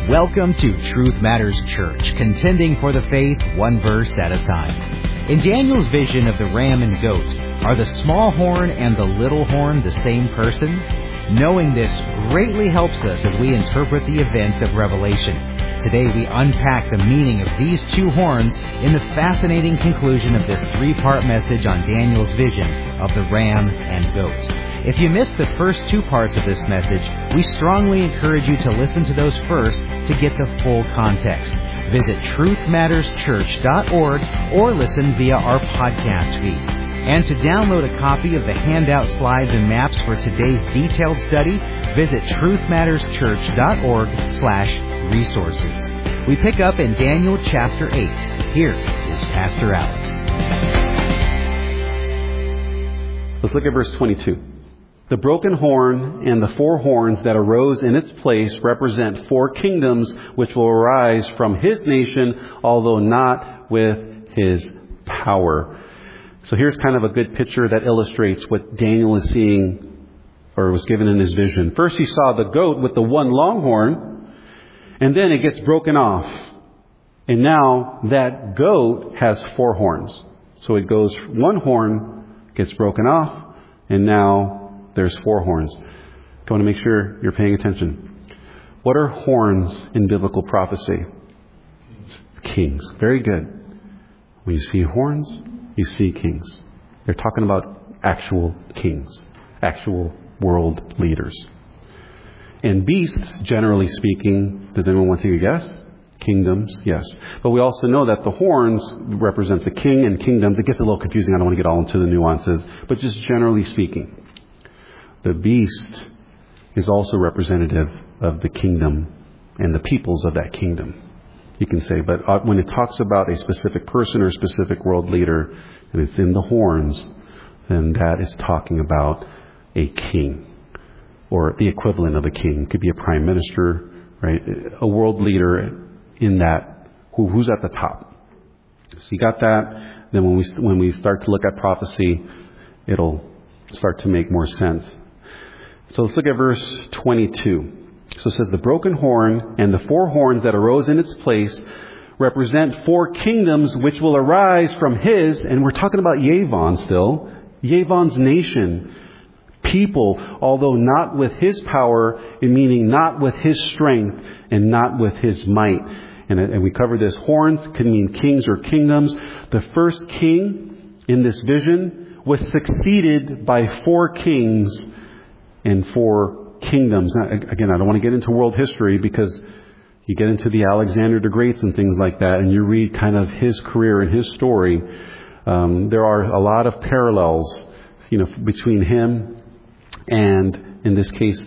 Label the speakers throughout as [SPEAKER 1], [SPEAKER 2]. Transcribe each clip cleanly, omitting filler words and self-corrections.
[SPEAKER 1] Welcome to Truth Matters Church, contending for the faith one verse at a time. In Daniel's vision of the ram and goat, are the small horn and the little horn the same person? Knowing this greatly helps us as we interpret the events of Revelation. Today we unpack the meaning of these two horns in the fascinating conclusion of this three-part message on Daniel's vision of the ram and goat. If you missed the first two parts of this message, we strongly encourage you to listen to those first to get the full context. Visit truthmatterschurch.org or listen via our podcast feed. And to download a copy of the handout slides and maps for today's detailed study, visit truthmatterschurch.org/resources. We pick up in Daniel chapter 8. Here is Pastor Alex.
[SPEAKER 2] Let's look at verse 22. The broken horn and the four horns that arose in its place represent four kingdoms which will arise from his nation, although not with his power. So here's kind of a good picture that illustrates what Daniel is seeing, or was given in his vision. First he saw the goat with the one long horn, and then it gets broken off. And now that goat has four horns. So it goes, one horn gets broken off, and now there's four horns. I want to make sure you're paying attention. What are horns in biblical prophecy? Kings. Very good. When you see horns, you see kings. They're talking about actual kings, actual world leaders. And beasts, generally speaking, does anyone want to take a guess? Kingdoms, yes. But we also know that the horns represents a king and kingdoms. It gets a little confusing. I don't want to get all into the nuances. But just generally speaking, the beast is also representative of the kingdom and the peoples of that kingdom. You can say, but when it talks about a specific person or a specific world leader, and it's in the horns, then that is talking about a king, or the equivalent of a king. It could be a prime minister, right? A world leader in that, who's at the top. So you got that. Then when we start to look at prophecy, it'll start to make more sense. So let's look at verse 22. So it says, the broken horn and the four horns that arose in its place represent four kingdoms which will arise from his, and we're talking about Yavon still, Yavon's nation, people, although not with his power, meaning not with his strength and not with his might. And we covered this. Horns can mean kings or kingdoms. The first king in this vision was succeeded by four kings and four kingdoms. Now, again, I don't want to get into world history because you get into the Alexander the Greats and things like that, and you read kind of his career and his story. There are a lot of parallels, between him and, in this case,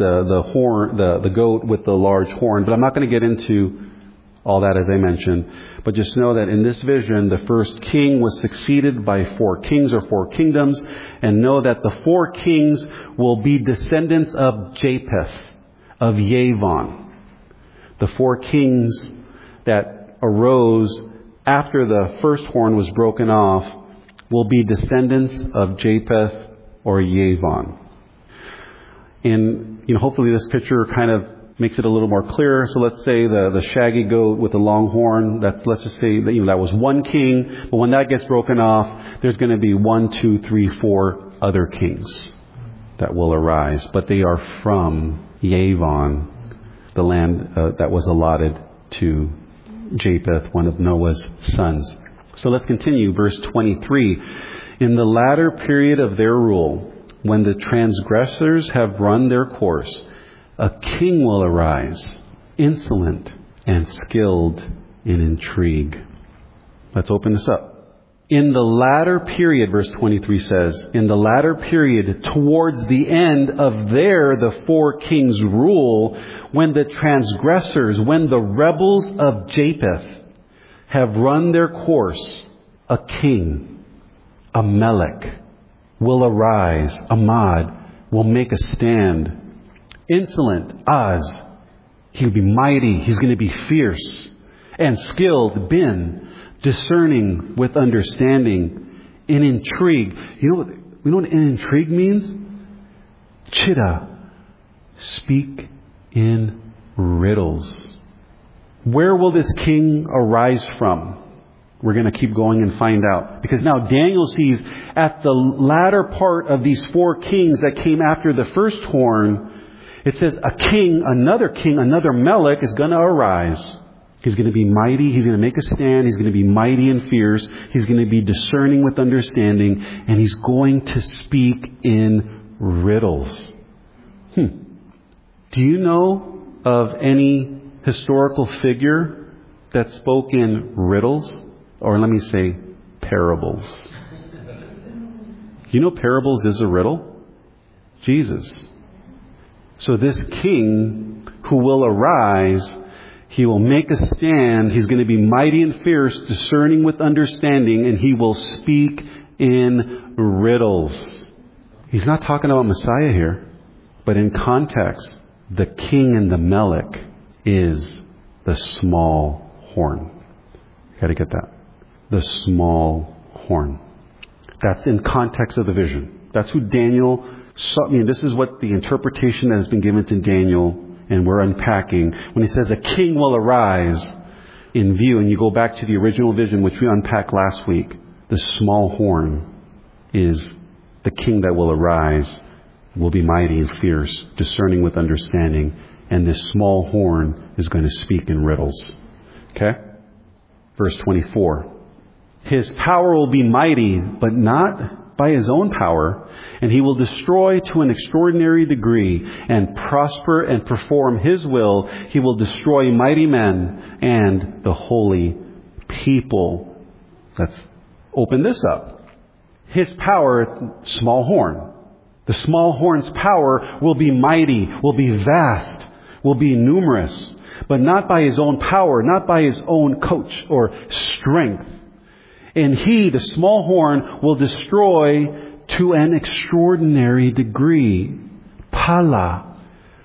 [SPEAKER 2] the goat with the large horn. But I'm not going to get into all that, as I mentioned. But just know that in this vision, the first king was succeeded by four kings or four kingdoms. And know that the four kings will be descendants of Japheth, of Yavon. The four kings that arose after the first horn was broken off will be descendants of Japheth or Yavon. And, hopefully this picture kind of makes it a little more clear. So let's say the shaggy goat with the long horn, let's just say that, that was one king. But when that gets broken off, there's going to be 1, 2, 3, 4 other kings that will arise. But they are from Yavon, the land that was allotted to Japheth, one of Noah's sons. So let's continue. Verse 23. In the latter period of their rule, when the transgressors have run their course, a king will arise, insolent and skilled in intrigue. Let's open this up. In the latter period, verse 23 says, in the latter period, towards the end of the four kings' rule, when the transgressors, when the rebels of Japheth have run their course, a king, a Melech, will arise, Ahmad, will make a stand. Insolent, Az, he'll be mighty, he's going to be fierce. And skilled, Bin, discerning with understanding. In intrigue. You know what in intrigue means? Chitta, speak in riddles. Where will this king arise from? We're going to keep going and find out. Because now Daniel sees at the latter part of these 4 kings that came after the first horn, it says another Melech is going to arise. He's going to be mighty. He's going to make a stand. He's going to be mighty and fierce. He's going to be discerning with understanding. And he's going to speak in riddles. Do you know of any historical figure that spoke in riddles? Or let me say, parables. You know parables is a riddle? Jesus. So this king who will arise, he will make a stand. He's going to be mighty and fierce, discerning with understanding, and he will speak in riddles. He's not talking about Messiah here, but in context, the king and the Melech is the small horn. You got to get that. The small horn. That's in context of the vision. That's who Daniel saw. This is what the interpretation that has been given to Daniel, and we're unpacking. When he says a king will arise in view, and you go back to the original vision, which we unpacked last week, the small horn is the king that will arise, will be mighty and fierce, discerning with understanding, and this small horn is going to speak in riddles. Okay? Verse 24. His power will be mighty, but not by his own power, and he will destroy to an extraordinary degree and prosper and perform his will. He will destroy mighty men and the holy people. Let's open this up. His power, small horn. The small horn's power will be mighty, will be vast, will be numerous, but not by his own power, not by his own coach or strength. And he, the small horn, will destroy to an extraordinary degree. Pala.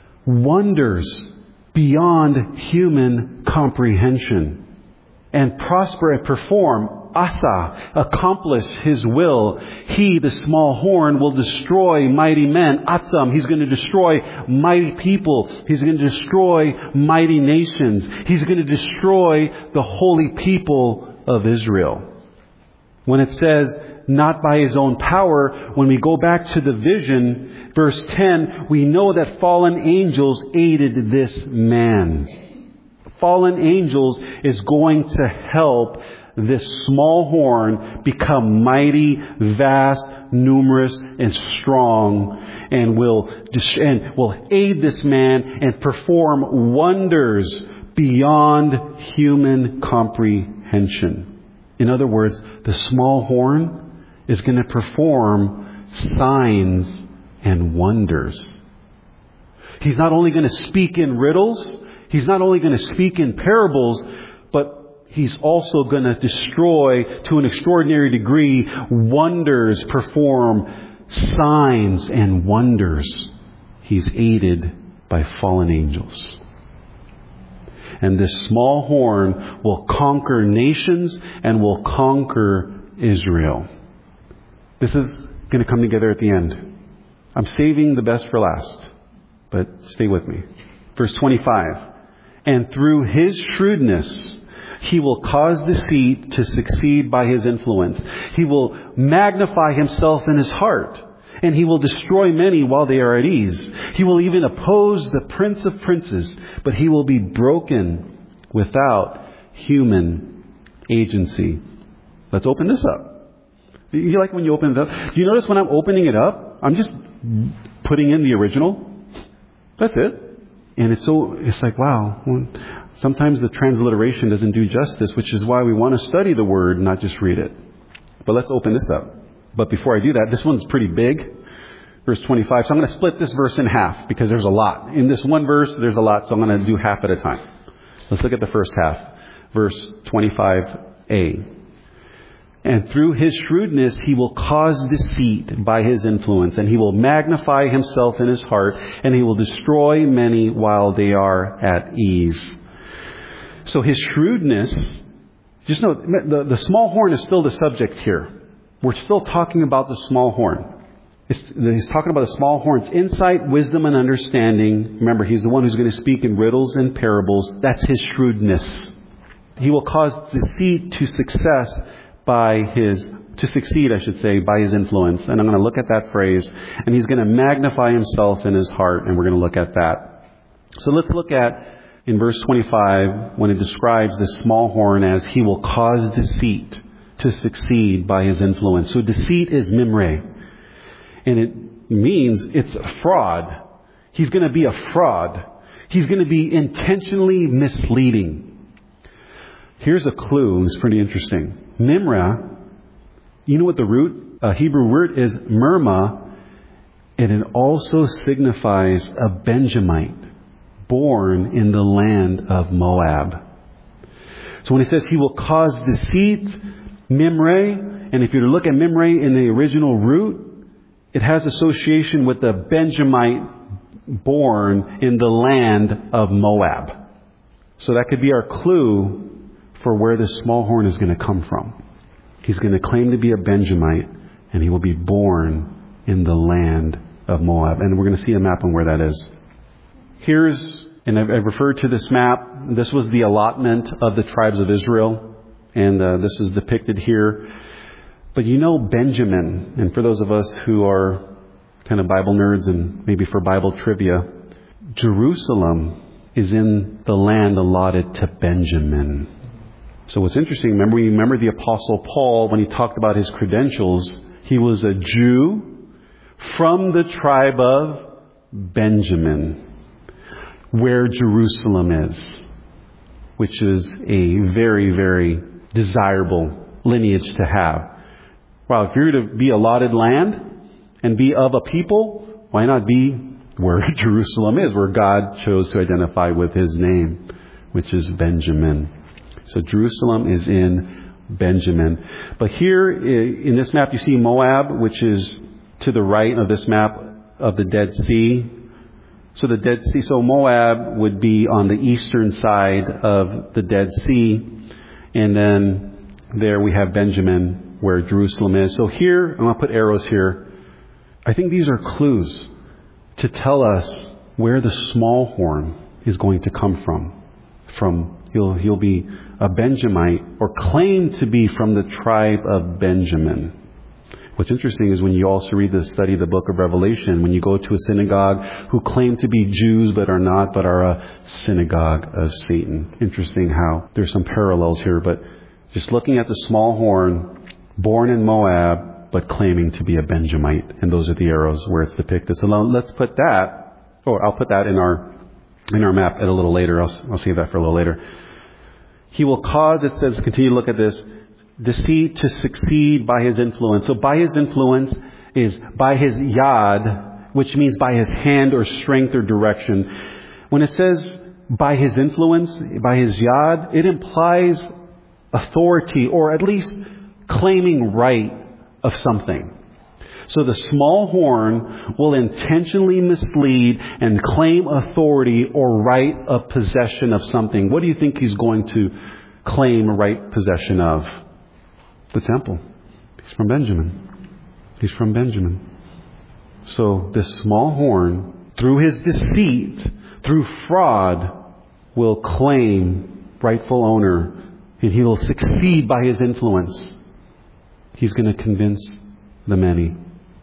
[SPEAKER 2] Wonders beyond human comprehension. And prosper and perform. Asa. Accomplish his will. He, the small horn, will destroy mighty men. Atzam. He's going to destroy mighty people. He's going to destroy mighty nations. He's going to destroy the holy people of Israel. When it says, not by his own power, when we go back to the vision, verse 10, we know that fallen angels aided this man. Fallen angels is going to help this small horn become mighty, vast, numerous, and strong, and will aid this man and perform wonders beyond human comprehension. In other words, the small horn is going to perform signs and wonders. He's not only going to speak in riddles, he's not only going to speak in parables, but he's also going to destroy to an extraordinary degree wonders, perform signs and wonders. He's aided by fallen angels. And this small horn will conquer nations and will conquer Israel. This is going to come together at the end. I'm saving the best for last, but stay with me. Verse 25. And through his shrewdness, he will cause deceit to succeed by his influence. He will magnify himself in his heart, and he will destroy many while they are at ease. He will even oppose the Prince of Princes, but he will be broken without human agency. Let's open this up. You like when you open it up? Do you notice when I'm opening it up, I'm just putting in the original? That's it. And it's like, wow. Sometimes the transliteration doesn't do justice, which is why we want to study the word, not just read it. But let's open this up. But before I do that, this one's pretty big. Verse 25. So I'm going to split this verse in half because there's a lot. In this one verse, there's a lot, so I'm going to do half at a time. Let's look at the first half. Verse 25a. And through his shrewdness, he will cause deceit by his influence, and he will magnify himself in his heart, and he will destroy many while they are at ease. So his shrewdness, just note, the small horn is still the subject here. We're still talking about the small horn. He's talking about the small horns. Insight, wisdom, and understanding. Remember, he's the one who's going to speak in riddles and parables. That's his shrewdness. He will cause deceit to succeed, by his influence. And I'm going to look at that phrase. And he's going to magnify himself in his heart. And we're going to look at that. So let's look at, in verse 25, when it describes this small horn as he will cause deceit to succeed by his influence. So deceit is mimre. And it means it's a fraud. He's going to be a fraud. He's going to be intentionally misleading. Here's a clue. It's pretty interesting. Mimra, you know what the root, Hebrew word is murma, and it also signifies a Benjamite born in the land of Moab. So when he says he will cause deceit, mimre, and if you look at mimre in the original root, it has association with the Benjamite born in the land of Moab. So that could be our clue for where this small horn is going to come from. He's going to claim to be a Benjamite, and he will be born in the land of Moab. And we're going to see a map on where that is. And I've referred to this map. This was the allotment of the tribes of Israel, and this is depicted here. But you know Benjamin, and for those of us who are kind of Bible nerds and maybe for Bible trivia, Jerusalem is in the land allotted to Benjamin. So what's interesting, remember the Apostle Paul, when he talked about his credentials, he was a Jew from the tribe of Benjamin, where Jerusalem is, which is a very, very desirable lineage to have. Wow, if you're to be allotted land and be of a people, why not be where Jerusalem is, where God chose to identify with his name, which is Benjamin. So Jerusalem is in Benjamin. But here in this map you see Moab, which is to the right of this map of the Dead Sea. So the Dead Sea, so Moab would be on the eastern side of the Dead Sea. And then there we have Benjamin, where Jerusalem is. So here, I'm going to put arrows here. I think these are clues to tell us where the small horn is going to come from. He'll be a Benjamite, or claim to be from the tribe of Benjamin. What's interesting is when you also study the book of Revelation, when you go to a synagogue who claim to be Jews but are not, but are a synagogue of Satan. Interesting how there's some parallels here, but just looking at the small horn, born in Moab, but claiming to be a Benjamite. And those are the arrows where it's depicted. So let's put that, or I'll put that in our map a little later. I'll save that for a little later. He will cause, it says, continue to look at this, deceit to succeed by his influence. So by his influence is by his yad, which means by his hand or strength or direction. When it says by his influence, by his yad, it implies authority, or at least claiming right of something. So the small horn will intentionally mislead and claim authority or right of possession of something. What do you think he's going to claim right possession of? The temple. He's from Benjamin. So this small horn, through his deceit, through fraud, will claim rightful owner, and he will succeed by his influence. He's going to convince the many.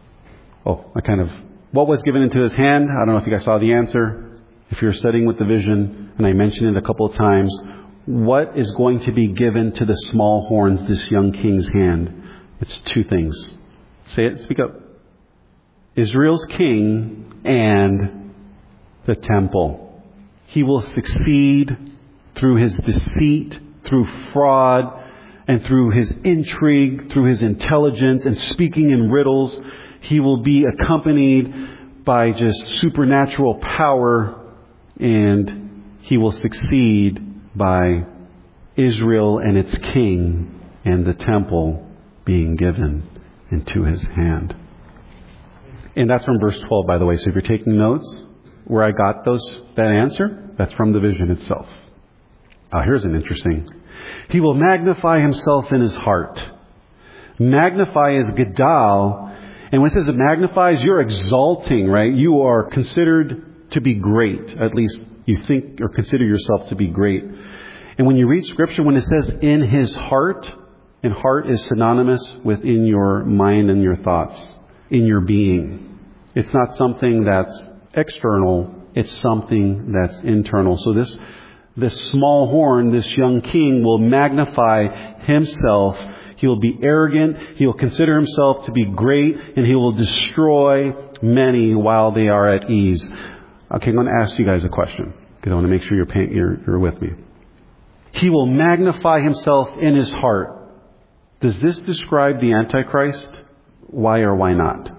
[SPEAKER 2] What was given into his hand? I don't know if you guys saw the answer. If you're studying with the vision, and I mentioned it a couple of times, what is going to be given to the small horns, this young king's hand? It's two things. Say it, speak up. Israel's king and the temple. He will succeed through his deceit, through fraud, and through his intrigue, through his intelligence and speaking in riddles. He will be accompanied by just supernatural power, and he will succeed by Israel and its king and the temple being given into his hand. And that's from verse 12, by the way. So if you're taking notes, where I got that answer, that's from the vision itself. Here's an interesting. He will magnify himself in his heart. Magnify is Gadal, And when it says it magnifies, you're exalting, right? You are considered to be great. At least you think or consider yourself to be great. And when you read Scripture, when it says in his heart, and heart is synonymous with in your mind and your thoughts, in your being. It's not something that's external. It's something that's internal. So this small horn, this young king, will magnify himself. He will be arrogant. He will consider himself to be great, and he will destroy many while they are at ease. Okay, I'm going to ask you guys a question because I want to make sure you're with me. He will magnify himself in his heart. Does this describe the Antichrist? Why or why not?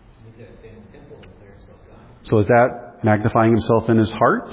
[SPEAKER 2] So is that magnifying himself in his heart?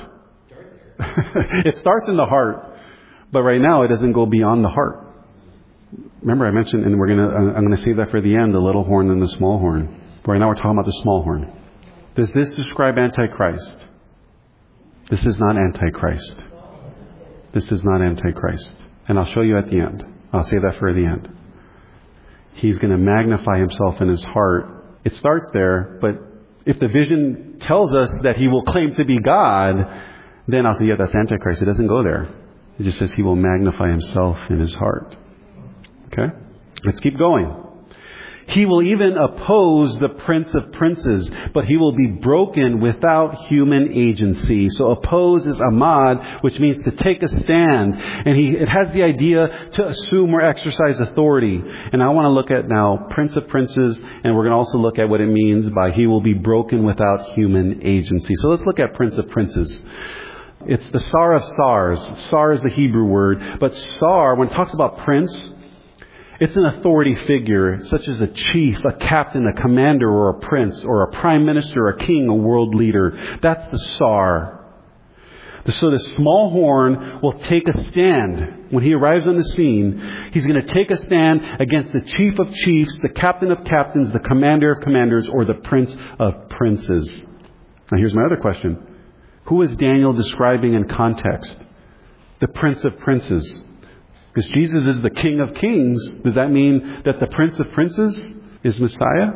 [SPEAKER 2] It starts in the heart, but right now it doesn't go beyond the heart. Remember I mentioned, and I'm going to save that for the end, the little horn and the small horn. Right now we're talking about the small horn. Does this describe Antichrist? This is not Antichrist. This is not Antichrist. And I'll show you at the end. I'll save that for the end. He's going to magnify himself in his heart. It starts there, but if the vision tells us that he will claim to be God, then I'll say, yeah, that's Antichrist. It doesn't go there. It just says he will magnify himself in his heart. Okay? Let's keep going. He will even oppose the Prince of Princes, but he will be broken without human agency. So oppose is amad, which means to take a stand. And it has the idea to assume or exercise authority. And I want to look at now Prince of Princes, and we're going to also look at what it means by he will be broken without human agency. So let's look at Prince of Princes. It's the Sar of Sars. Sar is the Hebrew word. But Sar, when it talks about prince, it's an authority figure, such as a chief, a captain, a commander, or a prince, or a prime minister, a king, a world leader. That's the Sar. So the small horn will take a stand. When he arrives on the scene, he's going to take a stand against the chief of chiefs, the captain of captains, the commander of commanders, or the prince of princes. Now here's my other question. Who is Daniel describing in context? The Prince of Princes. Because Jesus is the King of Kings. Does that mean that the Prince of Princes is Messiah?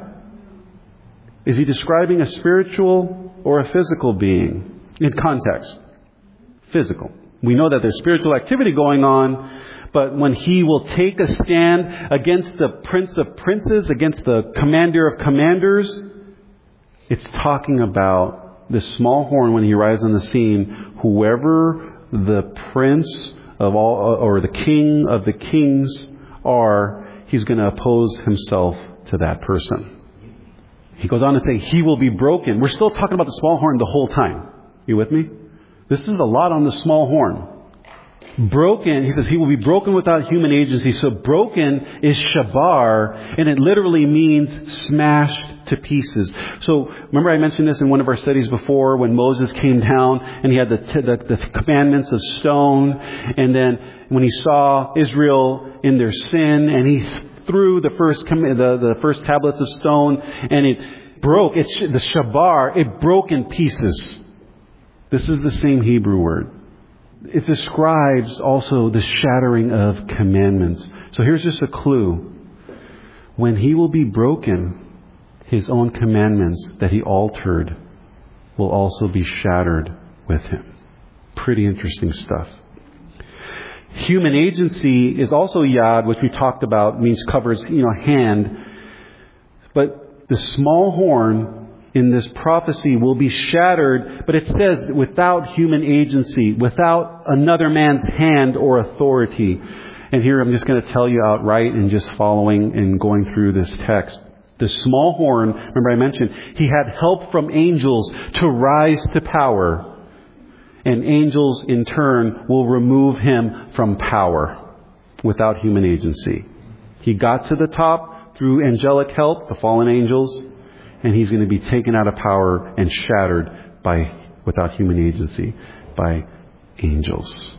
[SPEAKER 2] Is he describing a spiritual or a physical being? In context. Physical. We know that there's spiritual activity going on, but when he will take a stand against the Prince of Princes, against the Commander of Commanders, it's talking about the small horn when he arrives on the scene. Whoever the Prince of all, or the King of the Kings are, he's going to oppose himself to that person. He goes on to say, he will be broken. We're still talking about the small horn the whole time. You with me? This is a lot on the small horn. Broken, he says, he will be broken without human agency. So broken is shabar, and it literally means smashed to pieces. So remember I mentioned this in one of our studies before when Moses came down and he had the commandments of stone. And then when he saw Israel in their sin, and he threw the first tablets of stone, and it broke. The shabar, it broke in pieces. This is the same Hebrew word. It describes also the shattering of commandments. So here's just a clue. When he will be broken, his own commandments that he altered will also be shattered with him. Pretty interesting stuff. Human agency is also yad, which we talked about, means covers, hand. But the small horn in this prophecy will be shattered, but it says without human agency, without another man's hand or authority. And here I'm just going to tell you outright and just following and going through this text. The small horn, remember I mentioned, he had help from angels to rise to power. And angels in turn will remove him from power without human agency. He got to the top through angelic help, the fallen angels, and he's going to be taken out of power and shattered without human agency, by angels.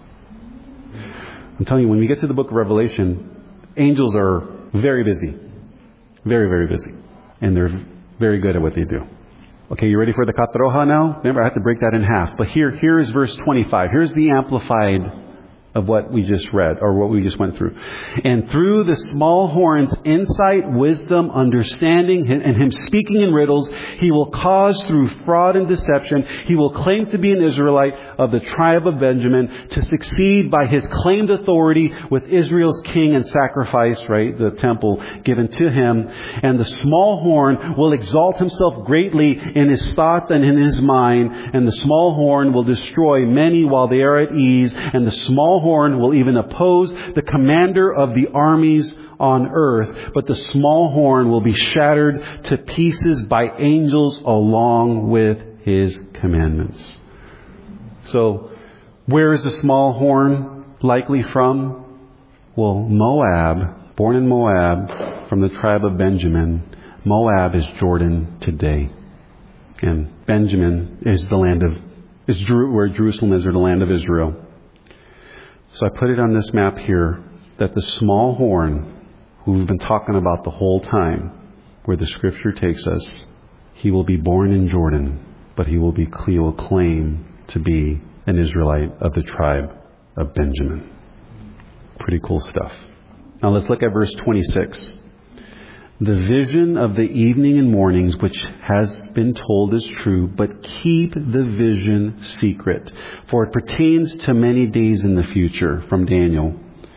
[SPEAKER 2] I'm telling you, when we get to the book of Revelation, angels are very busy. Very, very busy. And they're very good at what they do. Okay, you ready for the katroha now? Remember, I have to break that in half. But here is verse 25. Here's the amplified of what we just read, or what we just went through. And through the small horn's insight, wisdom, understanding, and him speaking in riddles, he will cause through fraud and deception, he will claim to be an Israelite of the tribe of Benjamin to succeed by his claimed authority with Israel's king and sacrifice, right, the temple given to him. And the small horn will exalt himself greatly in his thoughts and in his mind, and the small horn will destroy many while they are at ease, and the small horn will even oppose the commander of the armies on earth, but the small horn will be shattered to pieces by angels along with his commandments. So, where is the small horn likely from? Well, Moab, born in Moab, from the tribe of Benjamin. Moab is Jordan today. And Benjamin is the land of, where Jerusalem is, or the land of Israel. So I put it on this map here that the small horn, who we've been talking about the whole time, where the scripture takes us, he will be born in Jordan, but he will claim to be an Israelite of the tribe of Benjamin. Pretty cool stuff. Now let's look at verse 26. The vision of the evening and mornings which has been told is true, but keep the vision secret, for it pertains to many days in the future, from Daniel.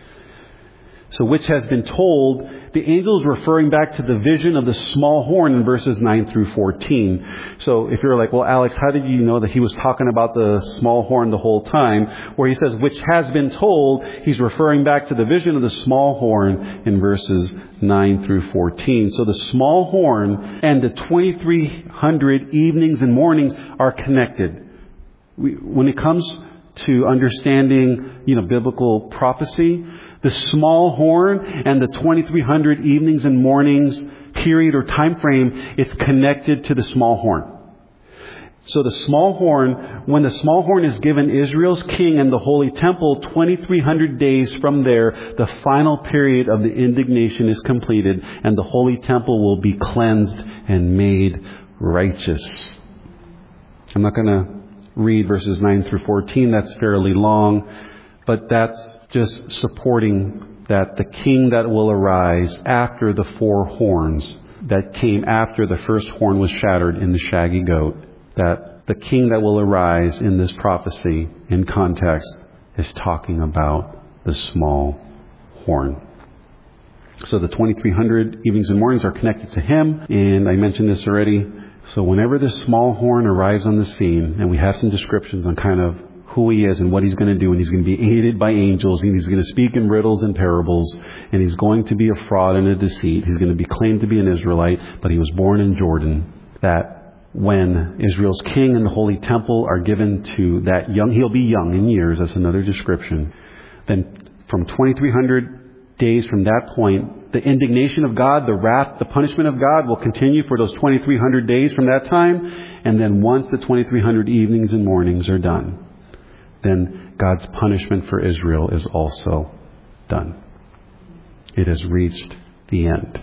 [SPEAKER 2] So which has been told, the angel is referring back to the vision of the small horn in verses 9 through 14. So if you're like, well, Alex, how did you know that he was talking about the small horn the whole time? Where he says, which has been told, he's referring back to the vision of the small horn in verses 9 through 14. So the small horn and the 2,300 evenings and mornings are connected. When it comes to understanding, biblical prophecy, the small horn and the 2,300 evenings and mornings period or time frame, it's connected to the small horn. So the small horn, when the small horn is given Israel's king and the holy temple, 2,300 days from there, the final period of the indignation is completed, and the holy temple will be cleansed and made righteous. I'm not going to read verses 9 through 14. That's fairly long, but that's just supporting that the king that will arise after the four horns that came after the first horn was shattered in the shaggy goat, that the king that will arise in this prophecy in context is talking about the small horn. So the 2,300 evenings and mornings are connected to him, and I mentioned this already. So whenever this small horn arrives on the scene, and we have some descriptions on kind of who he is and what he's going to do, and he's going to be aided by angels, and he's going to speak in riddles and parables, and he's going to be a fraud and a deceit. He's going to be claimed to be an Israelite, but he was born in Jordan. That when Israel's king and the holy temple are given to that young, he'll be young in years, that's another description. Then from 2,300 days from that point, the indignation of God, the wrath, the punishment of God will continue for those 2,300 days from that time. And then once the 2,300 evenings and mornings are done, then God's punishment for Israel is also done. It has reached the end.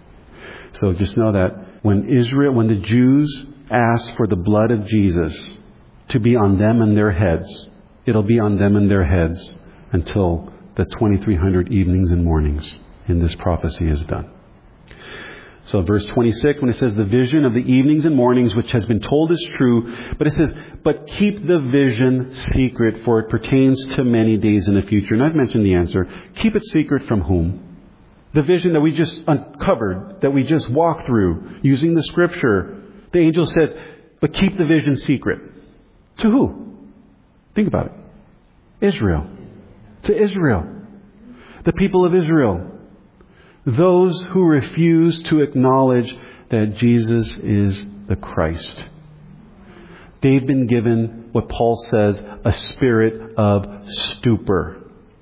[SPEAKER 2] So just know that when the Jews ask for the blood of Jesus to be on them and their heads, it'll be on them and their heads until the 2,300 evenings and mornings in this prophecy is done. So verse 26, when it says the vision of the evenings and mornings which has been told is true, but it says, but keep the vision secret, for it pertains to many days in the future. And I've mentioned the answer. Keep it secret from whom? The vision that we just uncovered, that we just walked through using the scripture. The angel says, but keep the vision secret. To who? Think about it. Israel. To Israel. The people of Israel. Those who refuse to acknowledge that Jesus is the Christ. They've been given what Paul says, a spirit of stupor.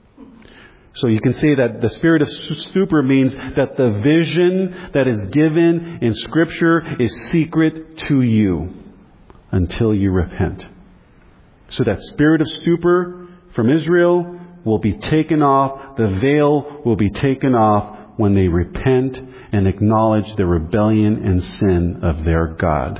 [SPEAKER 2] So you can say that the spirit of stupor means that the vision that is given in Scripture is secret to you until you repent. So that spirit of stupor from Israel will be taken off. The veil will be taken off when they repent and acknowledge the rebellion and sin of their God.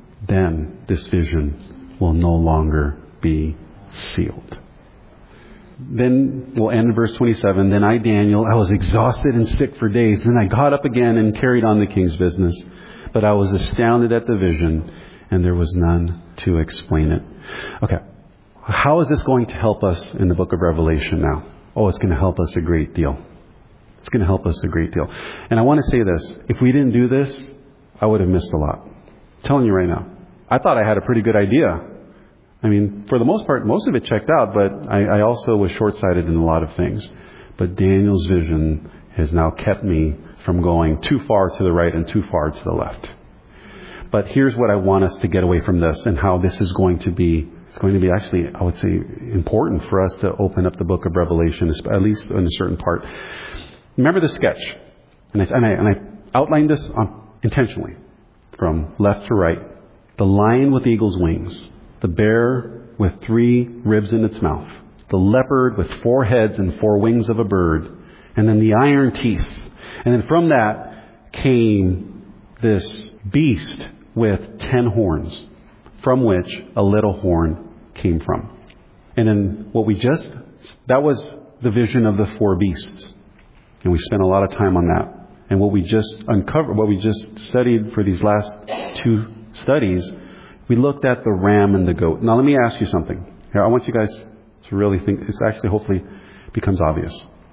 [SPEAKER 2] Then this vision will no longer be sealed. Then we'll end in verse 27. Then I, Daniel, I was exhausted and sick for days. Then I got up again and carried on the king's business. But I was astounded at the vision, and there was none to explain it. Okay. How is this going to help us in the book of Revelation now? Oh, it's going to help us a great deal. It's going to help us a great deal. And I want to say this. If we didn't do this, I would have missed a lot. I'm telling you right now. I thought I had a pretty good idea. I mean, for the most part, most of it checked out, but I also was short-sighted in a lot of things. But Daniel's vision has now kept me from going too far to the right and too far to the left. But here's what I want us to get away from this and how this is going to be. It's going to be actually, I would say, important for us to open up the book of Revelation, at least in a certain part. Remember the sketch. And I outlined this intentionally from left to right. The lion with eagle's wings. The bear with 3 ribs in its mouth. The leopard with 4 heads and 4 wings of a bird. And then the iron teeth. And then from that came this beast with 10 horns, from which a little horn came from. And then that was the vision of the 4 beasts. And we spent a lot of time on that. And what we just uncovered, what we just studied for these last 2 studies, we looked at the ram and the goat. Now let me ask you something. Here, I want you guys to really think. This actually hopefully becomes obvious.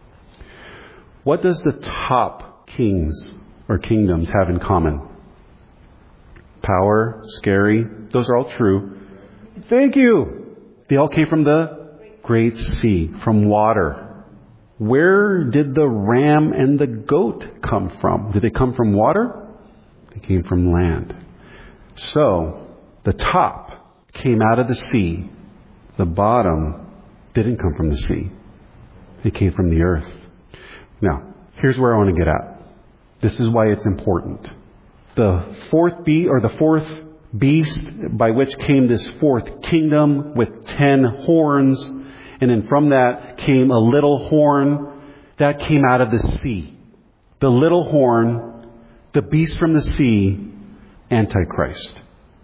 [SPEAKER 2] What does the top kings or kingdoms have in common? Power, scary. Those are all true. Thank you. They all came from the great sea, from water. Where did the ram and the goat come from? Did they come from water? They came from land. So, the top came out of the sea. The bottom didn't come from the sea. It came from the earth. Now, here's where I want to get at. This is why it's important. The fourth beast by which came this 4th kingdom with 10 horns, and then from that came a little horn that came out of the sea. The little horn, the beast from the sea, Antichrist.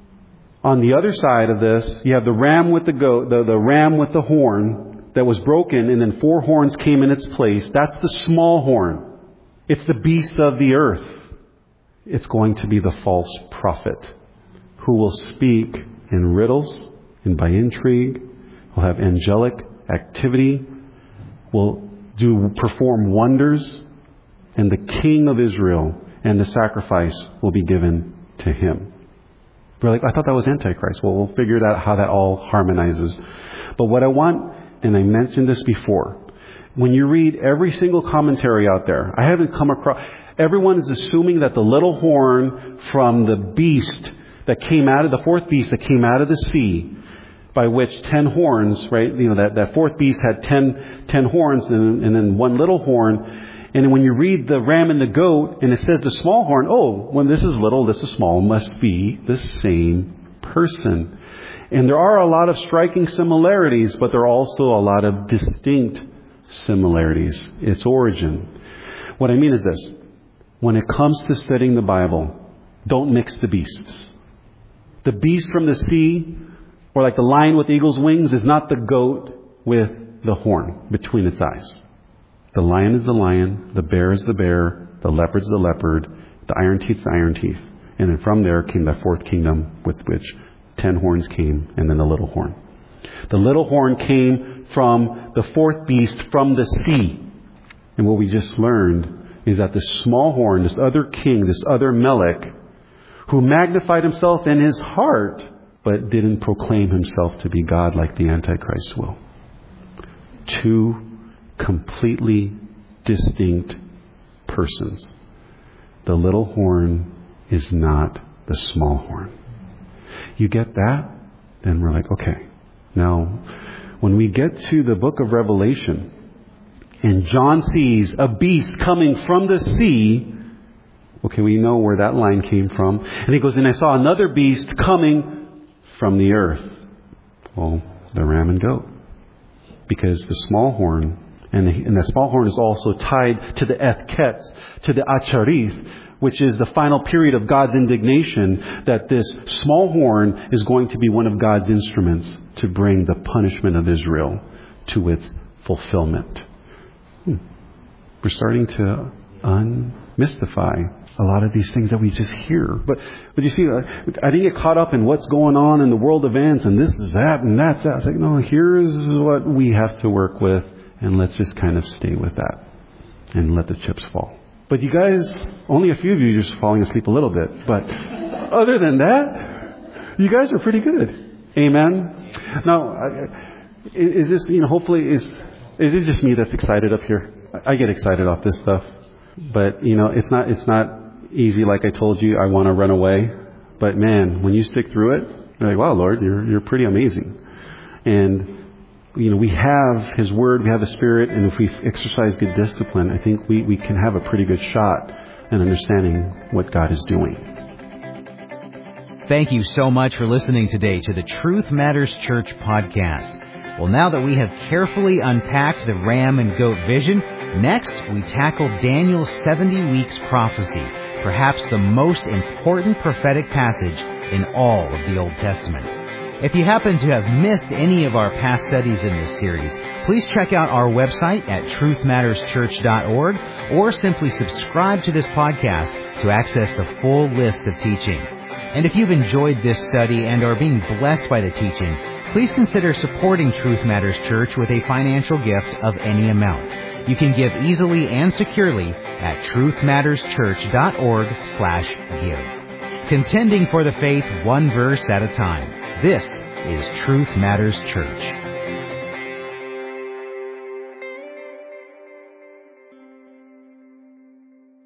[SPEAKER 2] On the other side of this, you have the ram with the goat, the ram with the horn that was broken, and then 4 horns came in its place. That's the small horn. It's the beast of the earth. It's going to be the false prophet who will speak in riddles and by intrigue, will have angelic activity, will perform wonders, and the king of Israel and the sacrifice will be given to him. We're like, I thought that was Antichrist. Well, we'll figure out how that all harmonizes. But what I want, and I mentioned this before, when you read every single commentary out there, I haven't come across, everyone is assuming that the little horn from the beast that came out of, the 4th beast that came out of the sea, by which 10 horns, right? You know, that 4th beast had 10 horns and then 1 little horn. And when you read the ram and the goat, and it says the small horn, when this is little, this is small, must be the same person. And there are a lot of striking similarities, but there are also a lot of distinct similarities. Its origin. What I mean is this. When it comes to studying the Bible, don't mix the beasts. The beast from the sea, or like the lion with eagle's wings, is not the goat with the horn between its eyes. The lion is the lion, the bear is the bear, the leopard is the leopard, the iron teeth is the iron teeth. And then from there came the 4th kingdom with which 10 horns came, and then the little horn. The little horn came from the 4th beast from the sea. And what we just learned is that this small horn, this other king, this other Melech, who magnified himself in his heart, but didn't proclaim himself to be God like the Antichrist will. 2 completely distinct persons. The little horn is not the small horn. You get that? Then we're like, okay. Now, when we get to the book of Revelation, and John sees a beast coming from the sea, okay, we know where that line came from. And he goes, and I saw another beast coming from the earth. Well, the ram and goat. Because the small horn, and the small horn is also tied to the Ethketz, to the Acharith, which is the final period of God's indignation, that this small horn is going to be one of God's instruments to bring the punishment of Israel to its fulfillment. We're starting to unmystify a lot of these things that we just hear. But you see, I didn't get caught up in what's going on in the world events and this is that and that's that. It's like, no, here's what we have to work with, and let's just kind of stay with that and let the chips fall. But you guys, only a few of you are just falling asleep a little bit. But other than that, you guys are pretty good. Amen. Now, is this, hopefully, is it just me that's excited up here? I get excited off this stuff. But, it's not easy. Like I told you, I want to run away. But man, when you stick through it, you're like, wow, Lord, you're pretty amazing. And, we have His Word, we have the Spirit, and if we exercise good discipline, I think we can have a pretty good shot in understanding what God is doing.
[SPEAKER 1] Thank you so much for listening today to the Truth Matters Church podcast. Well, now that we have carefully unpacked the ram and goat vision, next we tackle Daniel's 70 weeks prophecy, perhaps the most important prophetic passage in all of the Old Testament. If you happen to have missed any of our past studies in this series, please check out our website at truthmatterschurch.org or simply subscribe to this podcast to access the full list of teaching. And if you've enjoyed this study and are being blessed by the teaching, please consider supporting Truth Matters Church with a financial gift of any amount. You can give easily and securely at truthmatterschurch.org/give. Contending for the faith one verse at a time. This is Truth Matters Church.